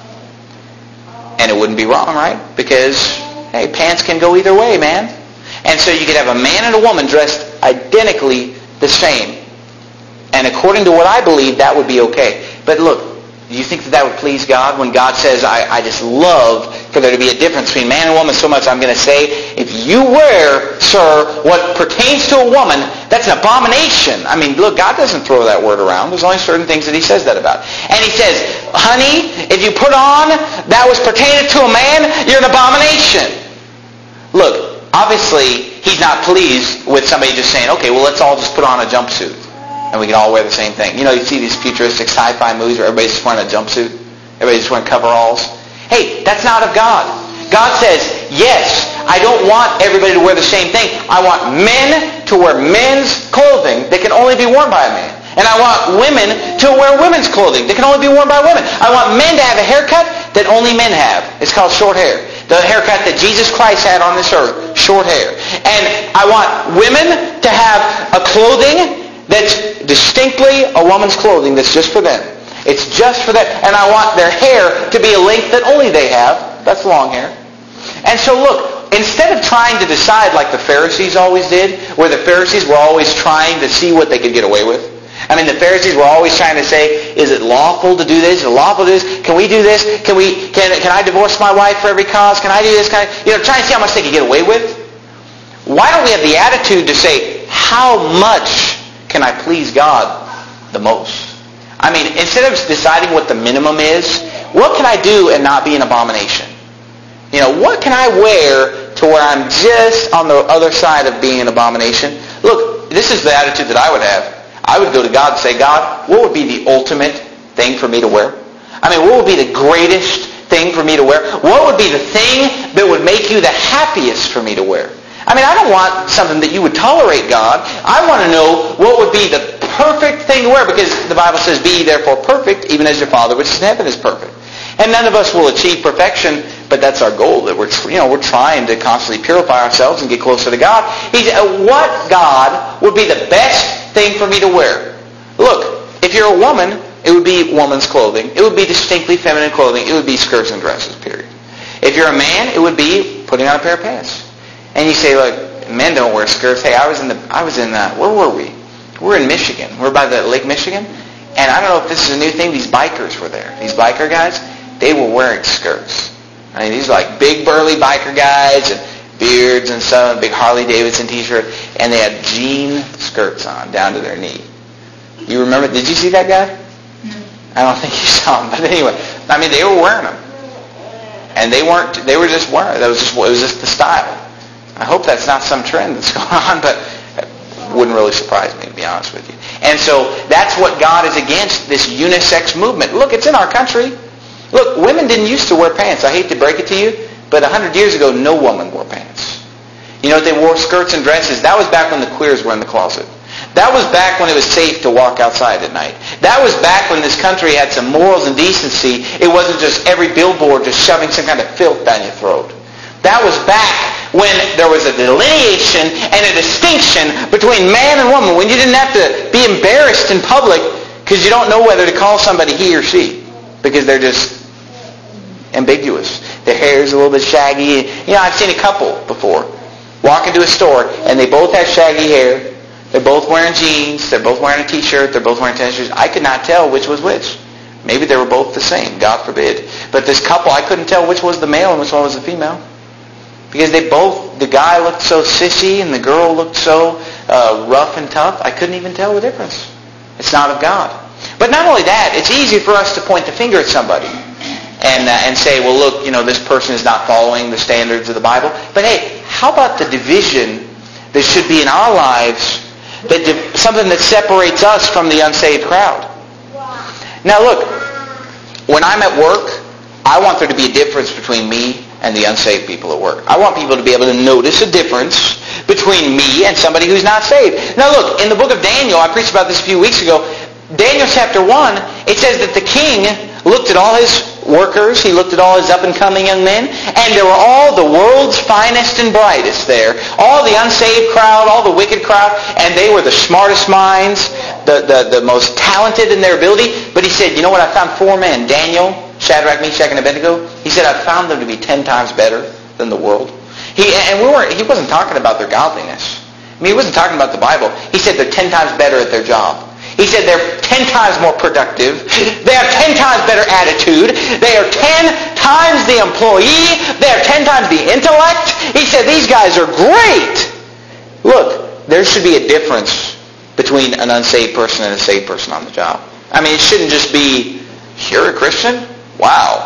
And it wouldn't be wrong, right? Because, hey, pants can go either way, man. And so you could have a man and a woman dressed identically the same. And according to what I believe, that would be okay. But look, do you think that that would please God when God says, I, I just love for there to be a difference between man and woman so much I'm going to say, if you wear, sir, what pertains to a woman, that's an abomination. I mean, look, God doesn't throw that word around. There's only certain things that he says that about. And he says, honey, if you put on that was pertaining to a man, you're an abomination. Look, obviously, he's not pleased with somebody just saying, okay, well, let's all just put on a jumpsuit. And we can all wear the same thing. You know, you see these futuristic sci-fi movies where everybody's just wearing a jumpsuit. Everybody's just wearing coveralls. Hey, that's not of God. God says, yes, I don't want everybody to wear the same thing. I want men to wear men's clothing that can only be worn by a man. And I want women to wear women's clothing that can only be worn by women. I want men to have a haircut that only men have. It's called short hair. The haircut that Jesus Christ had on this earth, short hair. And I want women to have a clothing that's distinctly a woman's clothing that's just for them. It's just for them. And I want their hair to be a length that only they have. That's long hair. And so look, instead of trying to decide like the Pharisees always did, where the Pharisees were always trying to see what they could get away with. I mean, the Pharisees were always trying to say, is it lawful to do this? Is it lawful to do this? Can we do this? Can we? Can, can I divorce my wife for every cause? Can I do this? Can I, you know, trying to see how much they could get away with? Why don't we have the attitude to say, how much can I please God the most? I mean, instead of deciding what the minimum is, what can I do and not be an abomination? You know, what can I wear to where I'm just on the other side of being an abomination? Look, this is the attitude that I would have. I would go to God and say, God, what would be the ultimate thing for me to wear? I mean, what would be the greatest thing for me to wear? What would be the thing that would make you the happiest for me to wear? I mean, I don't want something that you would tolerate, God. I want to know what would be the perfect thing to wear, because the Bible says, be ye therefore perfect, even as your Father which is in heaven is perfect. And none of us will achieve perfection, but that's our goal, that we're, you know, we're trying to constantly purify ourselves and get closer to God. He said, what, God, would be the best thing for me to wear? Look, if you're a woman, it would be woman's clothing. It would be distinctly feminine clothing. It would be skirts and dresses, period. If you're a man, it would be putting on a pair of pants. And you say, look, men don't wear skirts. Hey, I was in the, I was in, uh, where were we? We're in Michigan. We're by the Lake Michigan. And I don't know if this is a new thing. These bikers were there. These biker guys, they were wearing skirts. I mean, these are like big burly biker guys and beards and stuff, big Harley Davidson t-shirt, and they had jean skirts on down to their knee. You remember? Did you see that guy? No. I don't think you saw him. But anyway, I mean, they were wearing them. And they weren't, they were just wearing it. That was just, it was just the style. I hope that's not some trend that's going on, but it wouldn't really surprise me, to be honest with you. And so that's what God is against, this unisex movement. Look, it's in our country. Look, women didn't used to wear pants. I hate to break it to you, but a hundred years ago, no woman wore pants. You know, they wore skirts and dresses. That was back when the queers were in the closet. That was back when it was safe to walk outside at night. That was back when this country had some morals and decency. It wasn't just every billboard just shoving some kind of filth down your throat. That was back when there was a delineation and a distinction between man and woman, when you didn't have to be embarrassed in public because you don't know whether to call somebody he or she, because they're just ambiguous. Their hair is a little bit shaggy. You know, I've seen a couple before walk into a store and they both have shaggy hair. They're both wearing jeans. They're both wearing a t-shirt. They're both wearing tennis shoes. I could not tell which was which. Maybe they were both the same. God forbid. But this couple, I couldn't tell which was the male and which one was the female. Because they both, the guy looked so sissy and the girl looked so uh, rough and tough, I couldn't even tell the difference. It's not of God. But not only that, it's easy for us to point the finger at somebody and uh, and say, well, look, you know, this person is not following the standards of the Bible. But hey, how about the division that should be in our lives, that div- something that separates us from the unsaved crowd? Now look, when I'm at work, I want there to be a difference between me and the unsaved people at work. I want people to be able to notice a difference between me and somebody who's not saved. Now look, in the book of Daniel, I preached about this a few weeks ago, Daniel chapter one, it says that the king looked at all his workers, he looked at all his up-and-coming young men, and there were all the world's finest and brightest there. All the unsaved crowd, all the wicked crowd, and they were the smartest minds, the, the, the most talented in their ability. But he said, you know what, I found four men, Daniel, Shadrach, Meshach, and Abednego. He said, I found them to be ten times better than the world. He and we weren't. He wasn't talking about their godliness. I mean, he wasn't talking about the Bible. He said they're ten times better at their job. He said they're ten times more productive. They have ten times better attitude. They are ten times the employee. They are ten times the intellect. He said these guys are great. Look, there should be a difference between an unsaved person and a saved person on the job. I mean, it shouldn't just be, you're a Christian? Wow.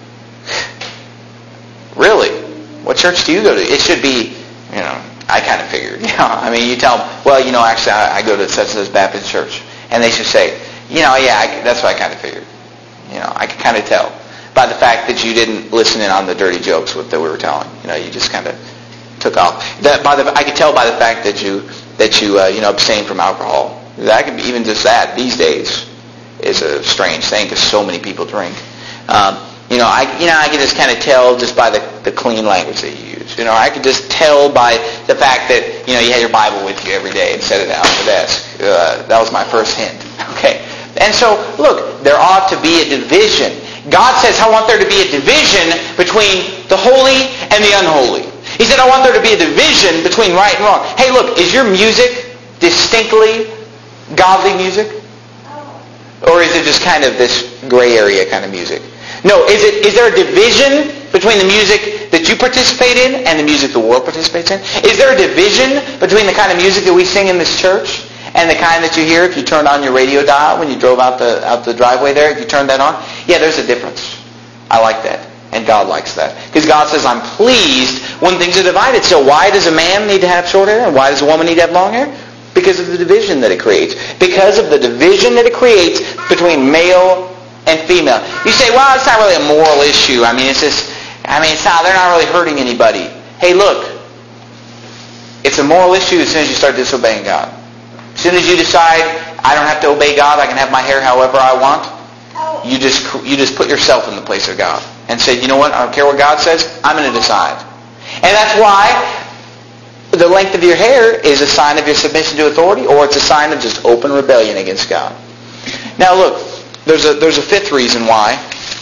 Really? What church do you go to? It should be, you know, I kind of figured. You know, I mean, you tell them, well, you know, actually, I, I go to such and such Baptist church. And they should say, you know, yeah, I, that's what I kind of figured. You know, I could kind of tell by the fact that you didn't listen in on the dirty jokes that we were telling. You know, you just kind of took off. That by the, I could tell by the fact that you, that you, uh, you know, abstain from alcohol. That could be, even just that these days is a strange thing because so many people drink. Um, you know, I you know I can just kind of tell just by the, the clean language that you use. You know, I could just tell by the fact that you know you had your Bible with you every day and set it out on the desk. Uh, that was my first hint. Okay, and so look, there ought to be a division. God says, I want there to be a division between the holy and the unholy. He said, I want there to be a division between right and wrong. Hey, look, is your music distinctly godly music? Or is it just kind of this gray area kind of music? No, is it? Is there a division between the music that you participate in and the music the world participates in? Is there a division between the kind of music that we sing in this church and the kind that you hear if you turned on your radio dial when you drove out the out the driveway there? If you turned that on? Yeah, there's a difference. I like that. And God likes that. Because God says, I'm pleased when things are divided. So why does a man need to have short hair? And why does a woman need to have long hair? Because of the division that it creates. Because of the division that it creates between male and female. You say, well, it's not really a moral issue. I mean, it's just, I mean, it's not, they're not really hurting anybody. Hey, look, it's a moral issue as soon as you start disobeying God. As soon as you decide, I don't have to obey God, I can have my hair however I want, you just you just put yourself in the place of God and say, you know what, I don't care what God says, I'm going to decide. And that's why the length of your hair is a sign of your submission to authority, or it's a sign of just open rebellion against God. Now look, there's a there's a fifth reason why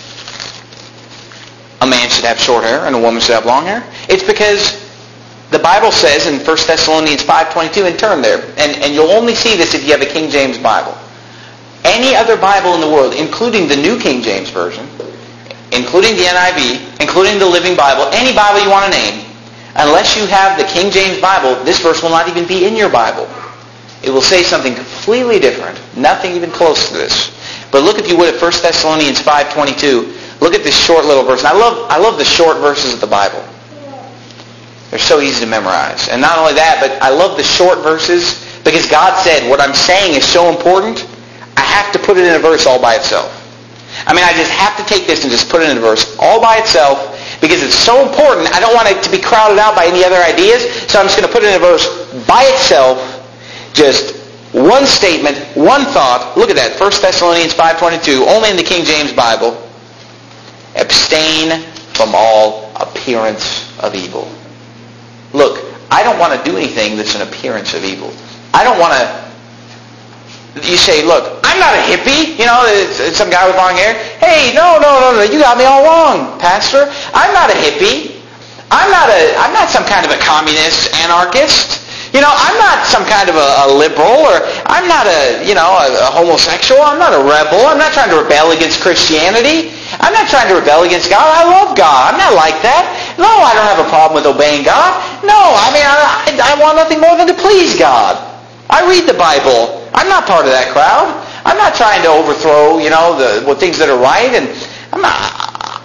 a man should have short hair and a woman should have long hair. It's because the Bible says in First Thessalonians five twenty-two, and turn there, and, and you'll only see this if you have a King James Bible. Any other Bible in the world, including the New King James Version, including the N I V, including the Living Bible, any Bible you want to name, unless you have the King James Bible, this verse will not even be in your Bible. It will say something completely different, nothing even close to this. But look, if you would, at First Thessalonians five twenty-two. Look at this short little verse. And I love, I love the short verses of the Bible. They're so easy to memorize. And not only that, but I love the short verses because God said, what I'm saying is so important, I have to put it in a verse all by itself. I mean, I just have to take this and just put it in a verse all by itself because it's so important. I don't want it to be crowded out by any other ideas, so I'm just going to put it in a verse by itself, just one statement, one thought. Look at that, First Thessalonians five twenty-two, only in the King James Bible. Abstain from all appearance of evil. Look, I don't want to do anything that's an appearance of evil. I don't want to... You say, look, I'm not a hippie. You know, it's, it's some guy with long hair. Hey, no, no, no, no, you got me all wrong, Pastor. I'm not a hippie. I'm not a. I'm not some kind of a communist anarchist. You know, I'm not some kind of a, a liberal, or I'm not a, you know, a, a homosexual. I'm not a rebel. I'm not trying to rebel against Christianity. I'm not trying to rebel against God. I love God. I'm not like that. No, I don't have a problem with obeying God. No, I mean, I, I, I want nothing more than to please God. I read the Bible. I'm not part of that crowd. I'm not trying to overthrow, you know, the what things that are right, and I'm not.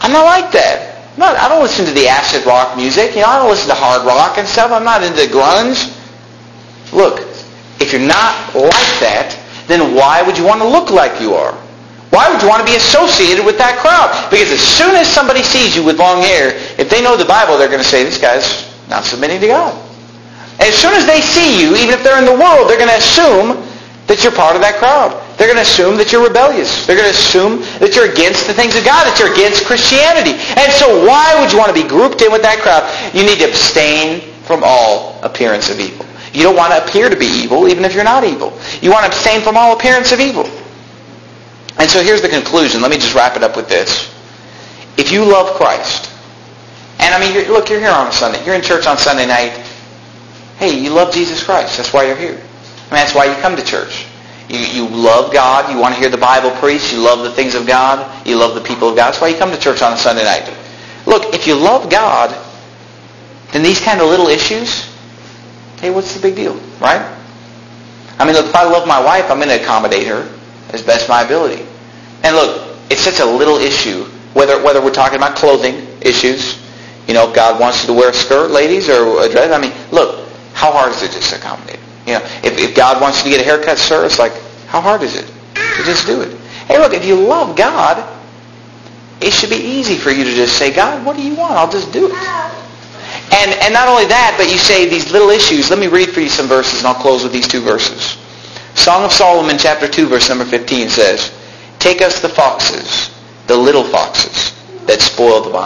I'm not like that. I'm not, I don't listen to the acid rock music. You know, I don't listen to hard rock and stuff. I'm not into grunge. Look, if you're not like that, then why would you want to look like you are? Why would you want to be associated with that crowd? Because as soon as somebody sees you with long hair, if they know the Bible, they're going to say, this guy's not submitting to God. And as soon as they see you, even if they're in the world, they're going to assume that you're part of that crowd. They're going to assume that you're rebellious. They're going to assume that you're against the things of God, that you're against Christianity. And so why would you want to be grouped in with that crowd? You need to abstain from all appearance of evil. You don't want to appear to be evil, even if you're not evil. You want to abstain from all appearance of evil. And so here's the conclusion. Let me just wrap it up with this. If you love Christ, and I mean, you're, look, you're here on a Sunday. You're in church on Sunday night. Hey, you love Jesus Christ. That's why you're here. I mean, that's why you come to church. You, you love God. You want to hear the Bible preached. You love the things of God. You love the people of God. That's why you come to church on a Sunday night. Look, if you love God, then these kind of little issues, hey, what's the big deal, right? I mean, look, if I love my wife, I'm going to accommodate her as best my ability. And look, it's such a little issue, whether whether we're talking about clothing issues, you know, if God wants you to wear a skirt, ladies, or a dress. I mean, look, how hard is it just to accommodate? You know, if, if God wants you to get a haircut, sir, it's like, how hard is it to just do it? Hey, look, if you love God, it should be easy for you to just say, God, what do you want? I'll just do it. And and not only that, but you say these little issues. Let me read for you some verses, and I'll close with these two verses. Song of Solomon, chapter two, verse number fifteen says, take us the foxes, the little foxes that spoil the vine.